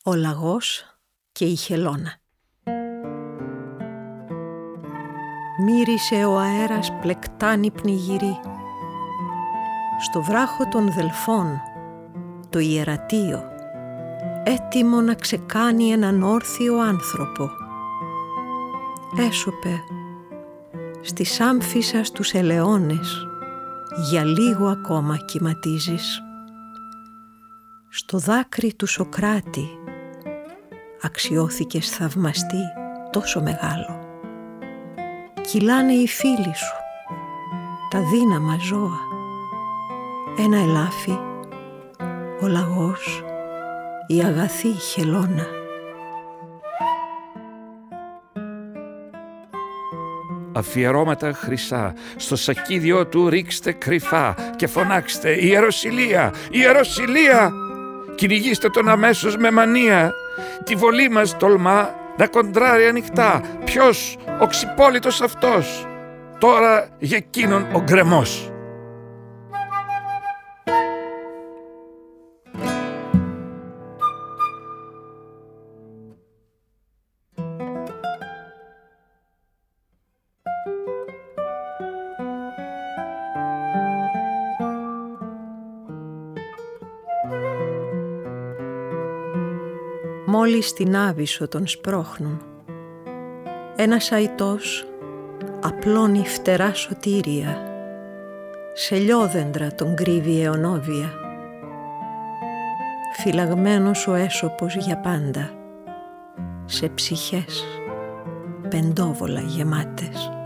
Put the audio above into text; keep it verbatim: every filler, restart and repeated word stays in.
Ο λαγός και η χελώνα. Μύρισε ο αέρας πλεκτάνη πνιγυρή. Στο βράχο των Δελφών, το ιερατείο, έτοιμο να ξεκάνει έναν όρθιο άνθρωπο. Έσωπε στη Σάμφισσα στους ελαιώνες, για λίγο ακόμα κυματίζεις. Στο δάκρυ του Σοκράτη αξιώθηκες θαυμαστή τόσο μεγάλο. Κυλάνε οι φίλοι σου, τα δύναμα ζώα. Ένα ελάφι, ο λαγός, η αγαθή χελώνα. Αφιερώματα χρυσά, στο σακίδιό του ρίξτε κρυφά και φωνάξτε «Ιεροσυλία! Ιεροσυλία!» Κυνηγήστε τον αμέσως με μανία. Τη βολή μας τολμά να κοντράρει ανοιχτά. Ποιος, ο ξυπόλυτος αυτός, τώρα για εκείνον ο γκρεμός. Μόλις την Άβυσσο τον σπρώχνουν, ένας αητός απλώνει φτερά σωτήρια, σε λιόδεντρα τον κρύβει αιωνόβια. Φυλαγμένος ο έσωπος για πάντα, σε ψυχές πεντόβολα γεμάτες.